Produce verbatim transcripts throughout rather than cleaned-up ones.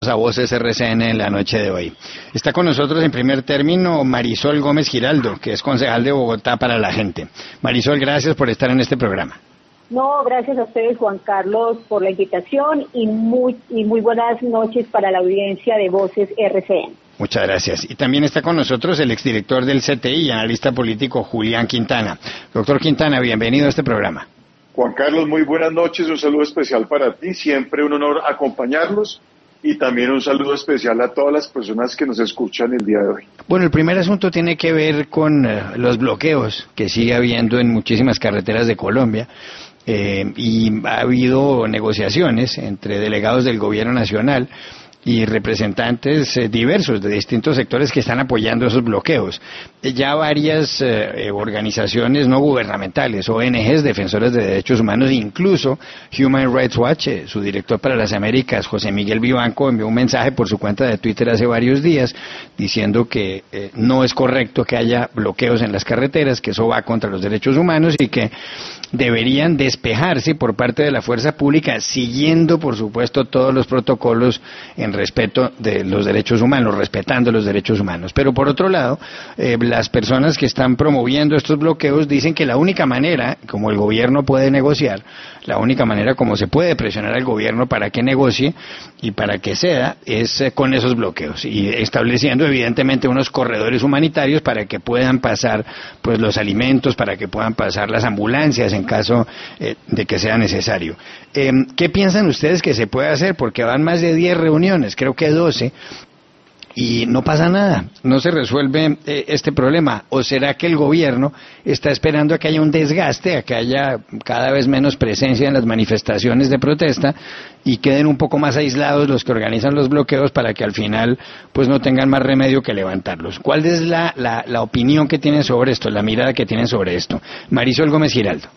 A Voces R C N en la noche de hoy. Está con nosotros en primer término Marisol Gómez Giraldo, que es concejal de Bogotá para la Gente. Marisol, gracias por estar en este programa. No, gracias a ustedes, Juan Carlos, por la invitación y muy y muy buenas noches para la audiencia de Voces R C N. Muchas gracias. Y también está con nosotros el exdirector del C T I y analista político Julián Quintana. Doctor Quintana, bienvenido a este programa. Juan Carlos, muy buenas noches, un saludo especial para ti, siempre un honor acompañarlos. Y también un saludo especial a todas las personas que nos escuchan el día de hoy. Bueno, el primer asunto tiene que ver con uh, los bloqueos que sigue habiendo en muchísimas carreteras de Colombia. Eh, y ha habido negociaciones entre delegados del gobierno nacional y representantes eh, diversos de distintos sectores que están apoyando esos bloqueos. Eh, ya varias eh, organizaciones no gubernamentales, O N Ges, defensores de derechos humanos, incluso Human Rights Watch, eh, su director para las Américas, José Miguel Vivanco, envió un mensaje por su cuenta de Twitter hace varios días diciendo que eh, no es correcto que haya bloqueos en las carreteras, que eso va contra los derechos humanos y que deberían despejarse por parte de la fuerza pública, siguiendo, por supuesto, todos los protocolos en respeto de los derechos humanos, respetando los derechos humanos. Pero por otro lado, eh, las personas que están promoviendo estos bloqueos dicen que la única manera, como el gobierno puede negociar, la única manera como se puede presionar al gobierno para que negocie y para que ceda, es eh, con esos bloqueos y estableciendo evidentemente unos corredores humanitarios para que puedan pasar pues los alimentos, para que puedan pasar las ambulancias en caso eh, de que sea necesario. Eh, ¿Qué piensan ustedes que se puede hacer? Porque van más de diez reuniones, creo que doce, y no pasa nada, no se resuelve eh, este problema. ¿O será que el gobierno está esperando a que haya un desgaste, a que haya cada vez menos presencia en las manifestaciones de protesta y queden un poco más aislados los que organizan los bloqueos para que al final pues no tengan más remedio que levantarlos? ¿Cuál es la, la, la opinión que tienen sobre esto, la mirada que tienen sobre esto? Marisol Gómez Giraldo.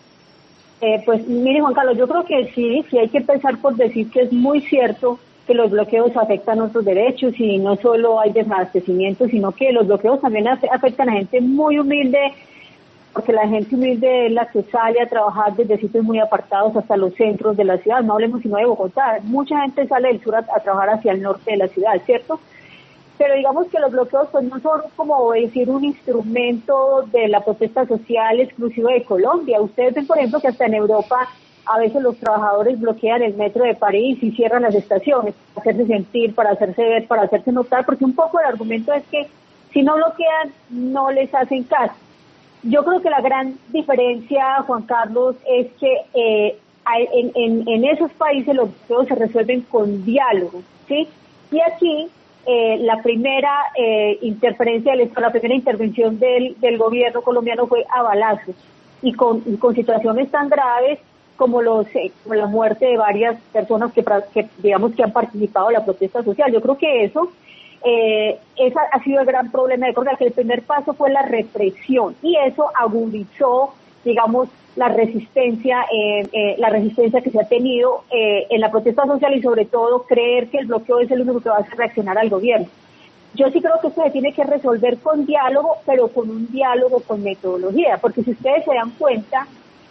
Eh, pues mire, Juan Carlos, yo creo que sí, sí hay que empezar por decir que es muy cierto que los bloqueos afectan nuestros derechos y no solo hay desabastecimiento, sino que los bloqueos también afectan a gente muy humilde, porque la gente humilde es la que sale a trabajar desde sitios muy apartados hasta los centros de la ciudad. No hablemos sino de Bogotá, mucha gente sale del sur a, a trabajar hacia el norte de la ciudad, ¿cierto? Pero digamos que los bloqueos pues no son, como decir, un instrumento de la protesta social exclusivo de Colombia. Ustedes ven, por ejemplo, que hasta en Europa a veces los trabajadores bloquean el metro de París y cierran las estaciones para hacerse sentir, para hacerse ver, para hacerse notar, porque un poco el argumento es que si no bloquean, no les hacen caso. Yo creo que la gran diferencia, Juan Carlos, es que eh, en, en, en esos países los bloqueos se resuelven con diálogo, ¿sí? Y aquí eh, la primera eh, interferencia, del, la primera intervención del, del gobierno colombiano fue a balazos y con, y con situaciones tan graves como los eh, como la muerte de varias personas que, que digamos que han participado en la protesta social. Yo creo que eso eh, esa ha sido el gran problema de Colombia, que el primer paso fue la represión y eso agudizó, digamos, la resistencia eh, eh, la resistencia que se ha tenido eh, en la protesta social y sobre todo creer que el bloqueo es el único que va a hacer reaccionar al gobierno. Yo sí creo que esto se tiene que resolver con diálogo, pero con un diálogo con metodología, porque si ustedes se dan cuenta,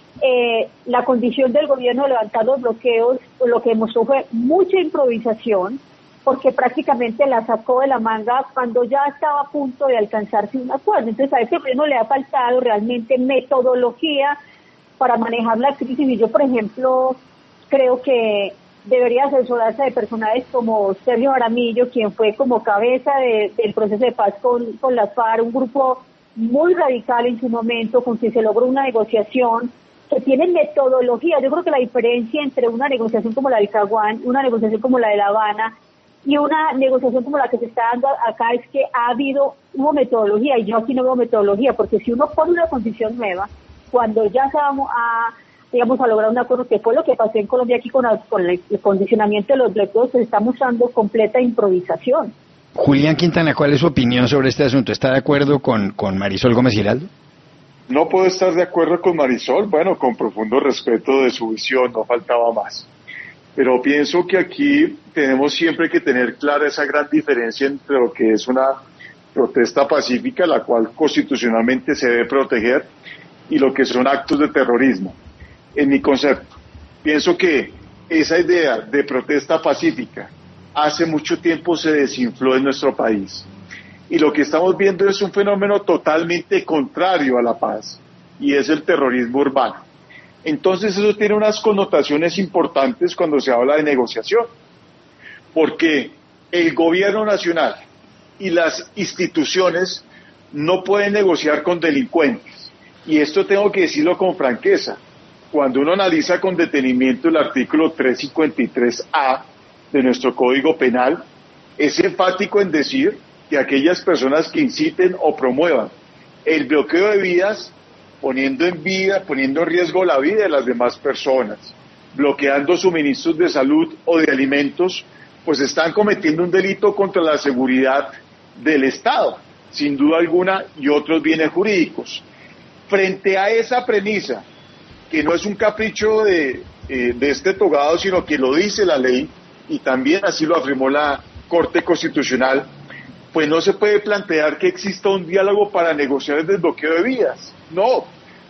Eh, la condición del gobierno de levantar los bloqueos, lo que demostró fue mucha improvisación, porque prácticamente la sacó de la manga cuando ya estaba a punto de alcanzarse un acuerdo. Entonces a este gobierno le ha faltado realmente metodología para manejar la crisis, y yo, por ejemplo, creo que debería asesorarse de personajes como Sergio Jaramillo, quien fue como cabeza de, del proceso de paz con, con las FARC, un grupo muy radical en su momento, con quien se logró una negociación que tienen metodología. Yo creo que la diferencia entre una negociación como la del Caguán, una negociación como la de La Habana y una negociación como la que se está dando acá es que ha habido, hubo metodología, y yo aquí no veo metodología, porque si uno pone una condición nueva, cuando ya se va a, digamos, a lograr un acuerdo, que fue lo que pasó en Colombia aquí con, la, con el, el condicionamiento de los bloqueos, se está mostrando completa improvisación. Julián Quintana, ¿cuál es su opinión sobre este asunto? ¿Está de acuerdo con, con Marisol Gómez Giraldo? No puedo estar de acuerdo con Marisol, bueno, con profundo respeto de su visión, no faltaba más. Pero pienso que aquí tenemos siempre que tener clara esa gran diferencia entre lo que es una protesta pacífica, la cual constitucionalmente se debe proteger, y lo que son actos de terrorismo. En mi concepto, pienso que esa idea de protesta pacífica hace mucho tiempo se desinfló en nuestro país. Y lo que estamos viendo es un fenómeno totalmente contrario a la paz, y es el terrorismo urbano. Entonces eso tiene unas connotaciones importantes cuando se habla de negociación, porque el gobierno nacional y las instituciones no pueden negociar con delincuentes, y esto tengo que decirlo con franqueza. Cuando uno analiza con detenimiento el artículo trescientos cincuenta y tres A de nuestro Código Penal, es enfático en decir que aquellas personas que inciten o promuevan el bloqueo de vías, poniendo en vida, poniendo en riesgo la vida de las demás personas, bloqueando suministros de salud o de alimentos, pues están cometiendo un delito contra la seguridad del Estado, sin duda alguna, y otros bienes jurídicos. Frente a esa premisa, que no es un capricho de, eh, de este togado, sino que lo dice la ley, y también así lo afirmó la Corte Constitucional, pues no se puede plantear que exista un diálogo para negociar el desbloqueo de vías. No,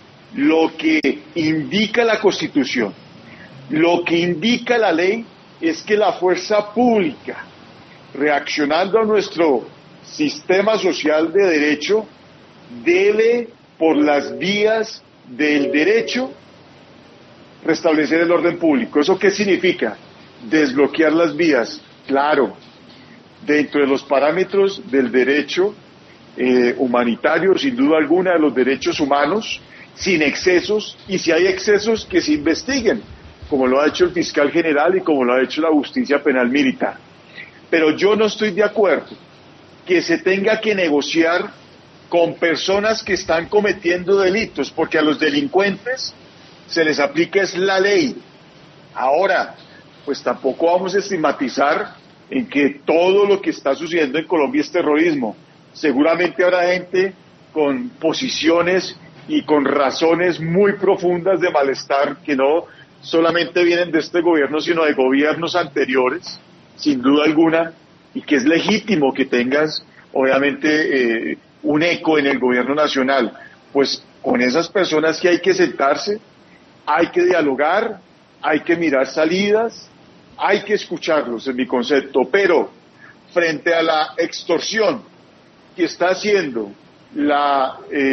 lo que indica la Constitución, lo que indica la ley, es que la fuerza pública, reaccionando a nuestro sistema social de derecho, debe, por las vías del derecho, restablecer el orden público. ¿Eso qué significa? Desbloquear las vías, claro, dentro de los parámetros del derecho eh, humanitario, sin duda alguna, de los derechos humanos, sin excesos, y si hay excesos, que se investiguen, como lo ha hecho el fiscal general y como lo ha hecho la justicia penal militar. Pero yo no estoy de acuerdo que se tenga que negociar con personas que están cometiendo delitos, porque a los delincuentes se les aplica es la ley. Ahora, pues tampoco vamos a estigmatizar en que todo lo que está sucediendo en Colombia es terrorismo. Seguramente habrá gente con posiciones y con razones muy profundas de malestar que no solamente vienen de este gobierno, sino de gobiernos anteriores, sin duda alguna, y que es legítimo que tengas, obviamente, eh, un eco en el gobierno nacional. Pues con esas personas que hay que sentarse, hay que dialogar, hay que mirar salidas, hay que escucharlos, en mi concepto, pero frente a la extorsión que está haciendo la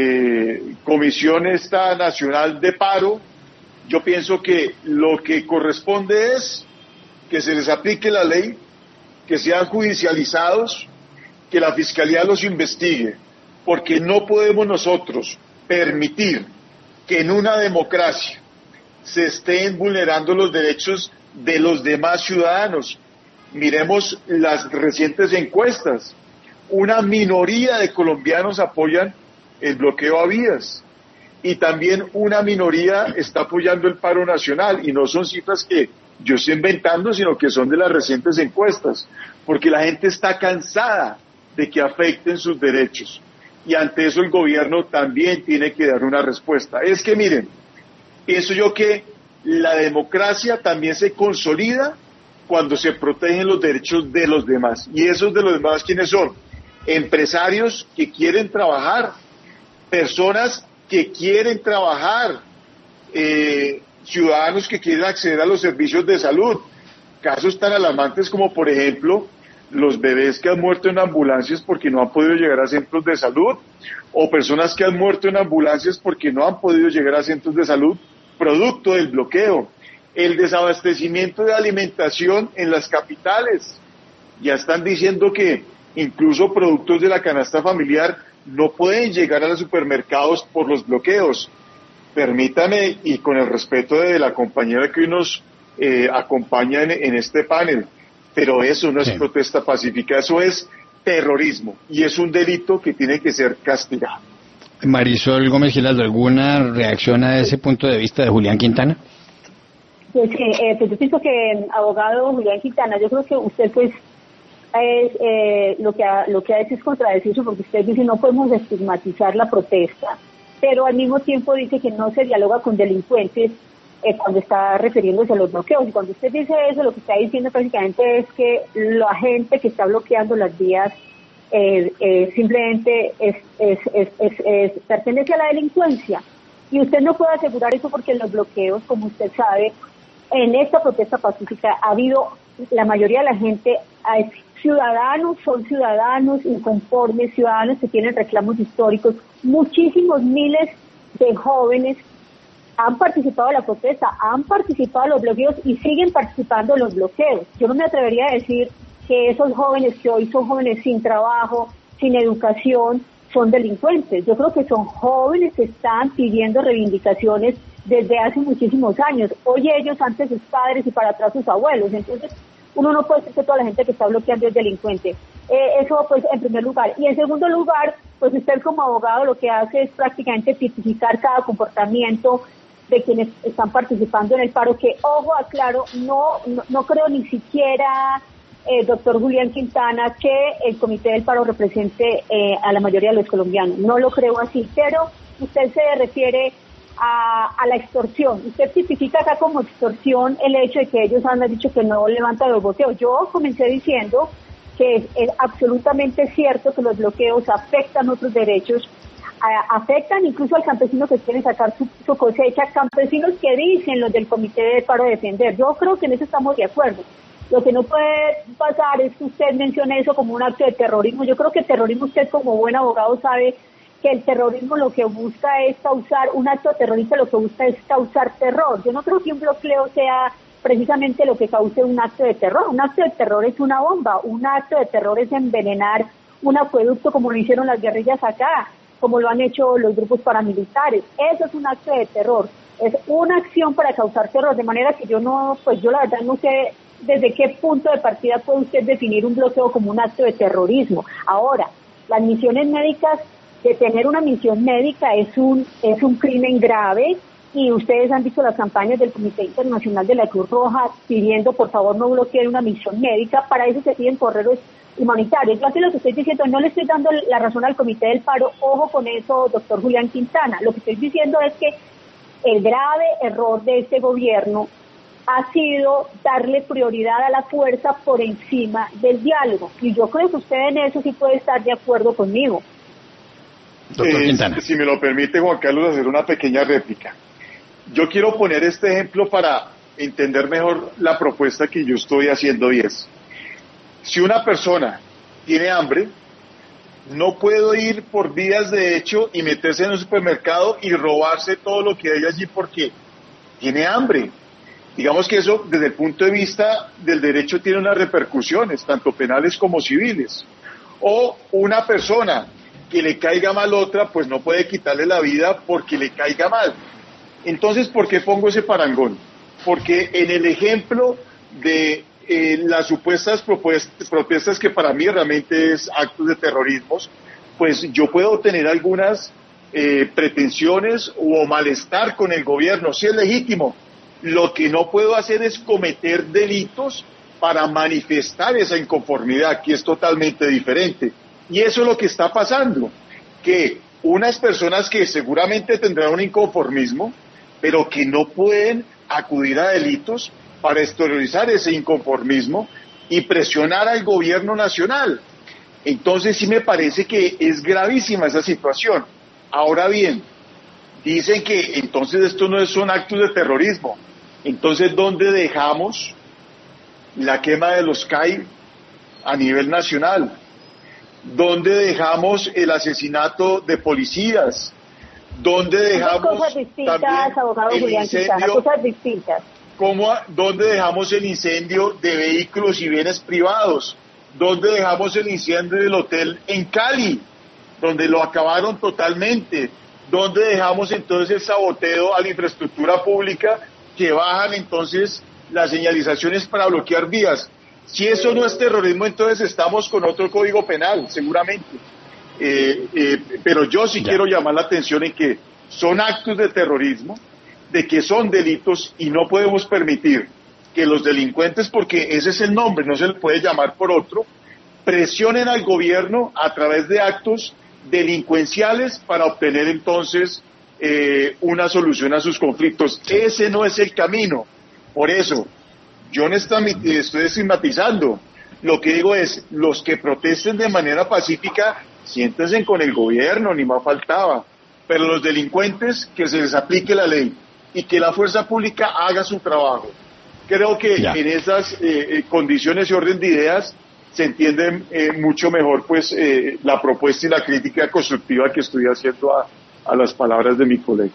eh, Comisión esta Nacional de Paro, yo pienso que lo que corresponde es que se les aplique la ley, que sean judicializados, que la Fiscalía los investigue, porque no podemos nosotros permitir que en una democracia se estén vulnerando los derechos de los demás ciudadanos. Miremos las recientes encuestas. Una minoría de colombianos apoyan el bloqueo a vías y también una minoría está apoyando el paro nacional, y no son cifras que yo estoy inventando, sino que son de las recientes encuestas, porque la gente está cansada de que afecten sus derechos, y ante eso el gobierno también tiene que dar una respuesta. Es que miren, pienso yo que la democracia también se consolida cuando se protegen los derechos de los demás. ¿Y esos de los demás quiénes son? Empresarios que quieren trabajar, personas que quieren trabajar, eh, ciudadanos que quieren acceder a los servicios de salud. Casos tan alarmantes como, por ejemplo, los bebés que han muerto en ambulancias porque no han podido llegar a centros de salud, o personas que han muerto en ambulancias porque no han podido llegar a centros de salud producto del bloqueo. El desabastecimiento de alimentación en las capitales. Ya están diciendo que incluso productos de la canasta familiar no pueden llegar a los supermercados por los bloqueos. Permítame, y con el respeto de la compañera que hoy nos eh, acompaña en, en este panel, pero eso no es sí. protesta pacífica, eso es terrorismo, y es un delito que tiene que ser castigado. Marisol Gómez Giraldo, ¿alguna reacción a ese punto de vista de Julián Quintana? Pues, eh, pues yo pienso que, abogado Julián Quintana, yo creo que usted pues es, eh, lo que ha, lo que ha hecho es contradecirse, porque usted dice no podemos estigmatizar la protesta, pero al mismo tiempo dice que no se dialoga con delincuentes eh, cuando está refiriéndose a los bloqueos. Y cuando usted dice eso, lo que está diciendo prácticamente es que la gente que está bloqueando las vías eh, eh, simplemente es, es, es, es, es, pertenece a la delincuencia. Y usted no puede asegurar eso, porque en los bloqueos, como usted sabe, en esta protesta pacífica ha habido la mayoría de la gente es ciudadanos, son ciudadanos inconformes, ciudadanos que tienen reclamos históricos. Muchísimos miles de jóvenes han participado en la protesta, han participado en los bloqueos y siguen participando en los bloqueos. Yo no me atrevería a decir que esos jóvenes que hoy son jóvenes sin trabajo, sin educación, son delincuentes. Yo creo que son jóvenes que están pidiendo reivindicaciones desde hace muchísimos años. Hoy ellos, antes sus padres y para atrás sus abuelos. Entonces, uno no puede decir que toda la gente que está bloqueando es delincuente. Eh, eso, pues, en primer lugar. Y en segundo lugar, pues usted como abogado lo que hace es prácticamente tipificar cada comportamiento de quienes están participando en el paro, que, ojo, aclaro, no, no, no creo ni siquiera, eh, doctor Julián Quintana, que el Comité del Paro represente eh, a la mayoría de los colombianos. No lo creo así, pero usted se refiere a, a la extorsión. Usted tipifica acá como extorsión el hecho de que ellos han dicho que no levantan los bloqueos. Yo comencé diciendo que es, es absolutamente cierto que los bloqueos afectan otros derechos, a, afectan incluso al campesino que quiere sacar su, su cosecha, campesinos que dicen los del Comité del Paro defender. Yo creo que en eso estamos de acuerdo. Lo que no puede pasar es que usted mencione eso como un acto de terrorismo. Yo creo que terrorismo, usted como buen abogado sabe que el terrorismo lo que busca es causar, un acto terrorista lo que busca es causar terror. Yo no creo que un bloqueo sea precisamente lo que cause un acto de terror. Un acto de terror es una bomba, un acto de terror es envenenar un acueducto como lo hicieron las guerrillas acá, como lo han hecho los grupos paramilitares. Eso es un acto de terror, es una acción para causar terror, de manera que yo no, pues yo la verdad no sé desde qué punto de partida puede usted definir un bloqueo como un acto de terrorismo. Ahora, las misiones médicas, detener una misión médica es un, es un crimen grave, y ustedes han visto las campañas del Comité Internacional de la Cruz Roja pidiendo por favor no bloqueen una misión médica. Para eso se piden correos humanitarios. Yo así lo que estoy diciendo, no le estoy dando la razón al Comité del Paro, ojo con eso, doctor Julián Quintana. Lo que estoy diciendo es que el grave error de este gobierno ha sido darle prioridad a la fuerza por encima del diálogo. Y yo creo que usted en eso sí puede estar de acuerdo conmigo. Doctor Quintana. Eh, si me lo permite, Juan Carlos, hacer una pequeña réplica. Yo quiero poner este ejemplo para entender mejor la propuesta que yo estoy haciendo, y es: si una persona tiene hambre, no puedo ir por vías de hecho y meterse en un supermercado y robarse todo lo que hay allí porque tiene hambre. Digamos que eso, desde el punto de vista del derecho, tiene unas repercusiones, tanto penales como civiles. O una persona que le caiga mal otra, pues no puede quitarle la vida porque le caiga mal. Entonces, ¿por qué pongo ese parangón? Porque en el ejemplo de eh, las supuestas propuestas, protestas que para mí realmente es actos de terrorismo, pues yo puedo tener algunas eh, pretensiones o malestar con el gobierno, sí es legítimo. Lo que no puedo hacer es cometer delitos para manifestar esa inconformidad, que es totalmente diferente. Y eso es lo que está pasando, que unas personas que seguramente tendrán un inconformismo, pero que no pueden acudir a delitos para exteriorizar ese inconformismo y presionar al gobierno nacional. Entonces sí me parece que es gravísima esa situación. Ahora bien, dicen que entonces esto no son actos de terrorismo. Entonces, ¿dónde dejamos la quema de los C A I a nivel nacional? ¿Dónde dejamos el asesinato de policías? ¿Dónde dejamos cosas distintas, también abogado el Julián incendio? Quintana, cosas distintas. ¿Cómo, ¿Dónde dejamos el incendio de vehículos y bienes privados? ¿Dónde dejamos el incendio del hotel en Cali, donde lo acabaron totalmente? ¿Dónde dejamos entonces el saboteo a la infraestructura pública, que bajan entonces las señalizaciones para bloquear vías? Si eso no es terrorismo, entonces estamos con otro código penal, seguramente. Eh, eh, pero yo sí ya. quiero llamar la atención en que son actos de terrorismo, de que son delitos, y no podemos permitir que los delincuentes, porque ese es el nombre, no se le puede llamar por otro, presionen al gobierno a través de actos delincuenciales para obtener entonces eh, una solución a sus conflictos. Ese no es el camino. Por eso, yo no estoy estigmatizando. Lo que digo es, los que protesten de manera pacífica, siéntense con el gobierno, ni más faltaba. Pero los delincuentes, que se les aplique la ley y que la fuerza pública haga su trabajo. Creo que ya. en esas eh, condiciones y orden de ideas se entiende eh, mucho mejor pues eh, la propuesta y la crítica constructiva que estoy haciendo a, a las palabras de mi colega.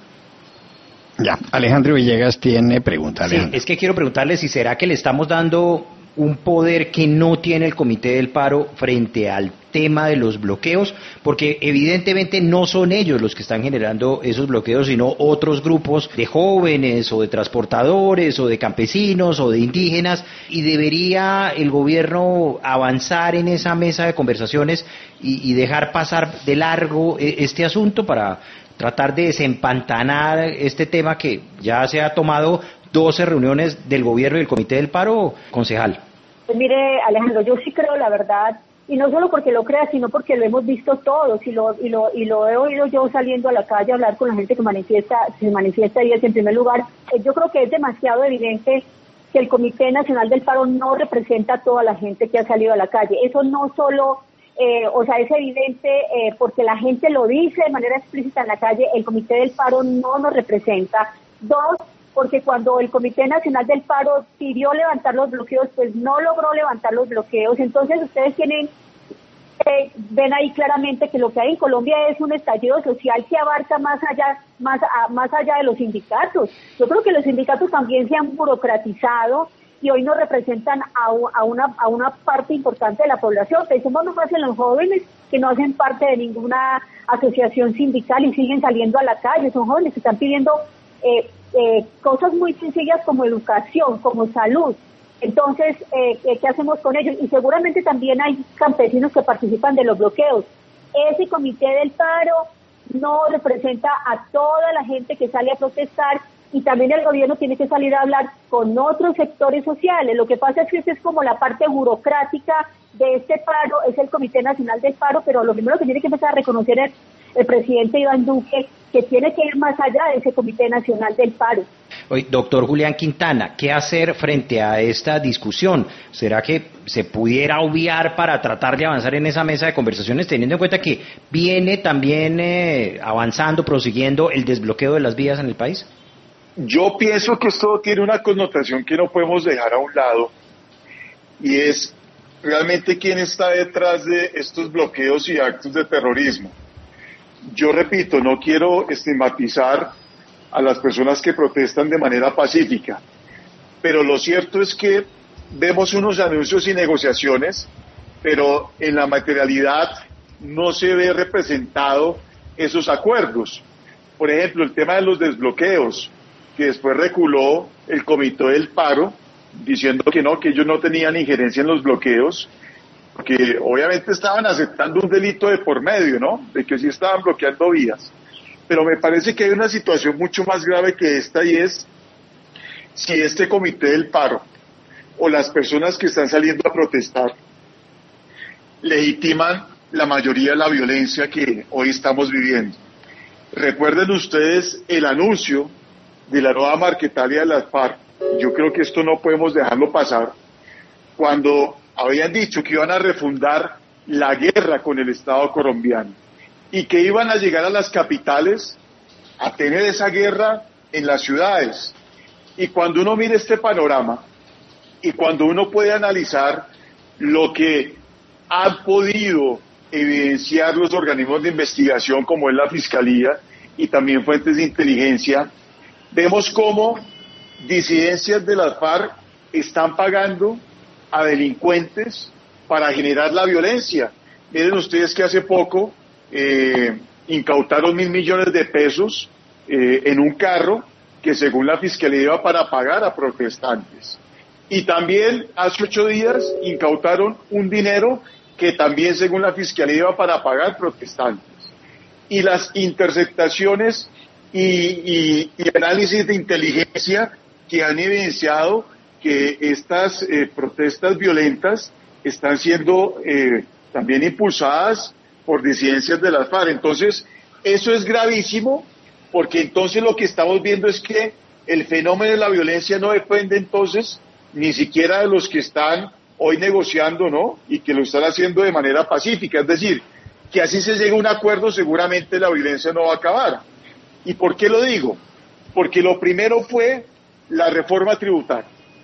Ya, Alejandro Villegas tiene pregunta. Sí, es que quiero preguntarle si será que le estamos dando un poder que no tiene el Comité del Paro frente al tema de los bloqueos, porque evidentemente no son ellos los que están generando esos bloqueos, sino otros grupos de jóvenes o de transportadores o de campesinos o de indígenas, y debería el gobierno avanzar en esa mesa de conversaciones y, y dejar pasar de largo este asunto para tratar de desempantanar este tema que ya se ha tomado doce reuniones del gobierno y del Comité del Paro, concejal. Pues mire, Alejandro, yo sí creo la verdad, y no solo porque lo crea, sino porque lo hemos visto todos, y lo y lo y lo he oído yo saliendo a la calle a hablar con la gente que manifiesta, se manifiesta y es en primer lugar, eh, yo creo que es demasiado evidente que el Comité Nacional del Paro no representa a toda la gente que ha salido a la calle. Eso no solo, eh, o sea, es evidente eh, porque la gente lo dice de manera explícita en la calle, el Comité del Paro no nos representa. Dos, porque cuando el Comité Nacional del Paro pidió levantar los bloqueos, pues no logró levantar los bloqueos. Entonces ustedes tienen, eh, ven ahí claramente que lo que hay en Colombia es un estallido social que abarca más allá, más, a, más allá de los sindicatos. Yo creo que los sindicatos también se han burocratizado y hoy no representan a, a, una, a una parte importante de la población. Pensemos más en los jóvenes que no hacen parte de ninguna asociación sindical y siguen saliendo a la calle. Son jóvenes que están pidiendo eh, Eh, cosas muy sencillas como educación, como salud. Entonces, eh, ¿qué hacemos con ellos? Y seguramente también hay campesinos que participan de los bloqueos. Ese Comité del Paro no representa a toda la gente que sale a protestar, y también el gobierno tiene que salir a hablar con otros sectores sociales. Lo que pasa es que esta es como la parte burocrática de este paro, es el Comité Nacional del Paro, pero lo primero que tiene que empezar a reconocer es el presidente Iván Duque, que tiene que ir más allá de ese Comité Nacional del Paro. Oye, doctor Julián Quintana, ¿qué hacer frente a esta discusión? ¿Será que se pudiera obviar para tratar de avanzar en esa mesa de conversaciones, teniendo en cuenta que viene también eh, avanzando, prosiguiendo el desbloqueo de las vías en el país? Yo pienso que esto tiene una connotación que no podemos dejar a un lado, y es realmente quién está detrás de estos bloqueos y actos de terrorismo. Yo repito, no quiero estigmatizar a las personas que protestan de manera pacífica, pero lo cierto es que vemos unos anuncios y negociaciones, pero en la materialidad no se ve representado esos acuerdos. Por ejemplo, el tema de los desbloqueos, que después reculó el Comité del Paro, diciendo que no, que ellos no tenían injerencia en los bloqueos, porque obviamente estaban aceptando un delito de por medio, ¿no? De que sí estaban bloqueando vías. Pero me parece que hay una situación mucho más grave que esta, y es si este Comité del Paro o las personas que están saliendo a protestar legitiman la mayoría de la violencia que hoy estamos viviendo. Recuerden ustedes el anuncio de la nueva Marquetalia de las FARC. Yo creo que esto no podemos dejarlo pasar, cuando habían dicho que iban a refundar la guerra con el Estado colombiano y que iban a llegar a las capitales a tener esa guerra en las ciudades. Y cuando uno mira este panorama y cuando uno puede analizar lo que han podido evidenciar los organismos de investigación como es la Fiscalía y también fuentes de inteligencia, vemos cómo disidencias de las FARC están pagando a delincuentes para generar la violencia. Miren ustedes que hace poco eh, incautaron mil millones de pesos eh, en un carro que según la Fiscalía iba para pagar a protestantes. Y también hace ocho días incautaron un dinero que también según la Fiscalía iba para pagar protestantes. Y las interceptaciones y, y, y análisis de inteligencia que han evidenciado que estas eh, protestas violentas están siendo eh, también impulsadas por disidencias de las FARC. Entonces, eso es gravísimo, porque entonces lo que estamos viendo es que el fenómeno de la violencia no depende entonces ni siquiera de los que están hoy negociando, ¿no? Y que lo están haciendo de manera pacífica. Es decir, que así se llegue a un acuerdo, seguramente la violencia no va a acabar. ¿Y por qué lo digo? Porque lo primero fue la reforma tributaria.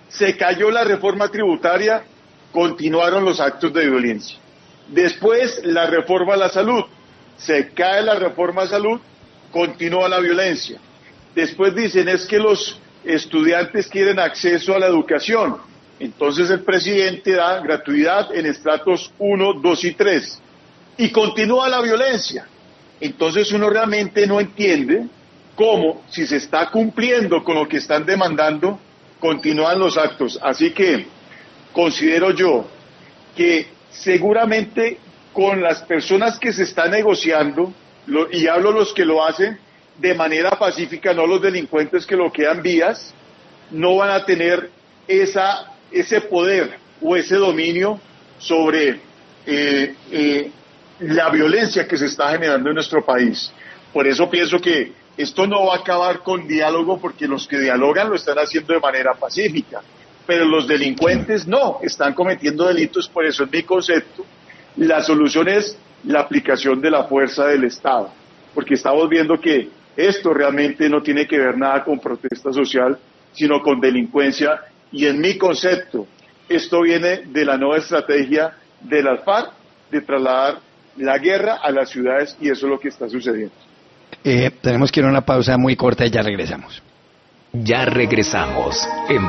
Se cayó la reforma tributaria, continuaron los actos de violencia. Después, la reforma a la salud. Se cae la reforma a salud, continúa la violencia. Después dicen, es que los estudiantes quieren acceso a la educación. Entonces el presidente da gratuidad en estratos uno, dos y tres. Y continúa la violencia. Entonces uno realmente no entiende cómo, si se está cumpliendo con lo que están demandando, continúan los actos. Así que considero yo que seguramente con las personas que se están negociando, lo, y hablo los que lo hacen de manera pacífica, no los delincuentes que bloquean vías, no van a tener esa, ese poder o ese dominio sobre eh, eh, la violencia que se está generando en nuestro país. Por eso pienso que esto no va a acabar con diálogo, porque los que dialogan lo están haciendo de manera pacífica, pero los delincuentes no, están cometiendo delitos. Por eso en mi concepto la solución es la aplicación de la fuerza del Estado, porque estamos viendo que esto realmente no tiene que ver nada con protesta social, sino con delincuencia, y en mi concepto esto viene de la nueva estrategia de las FARC de trasladar la guerra a las ciudades, y eso es lo que está sucediendo. Eh, tenemos que ir a una pausa muy corta y ya regresamos. Ya regresamos. En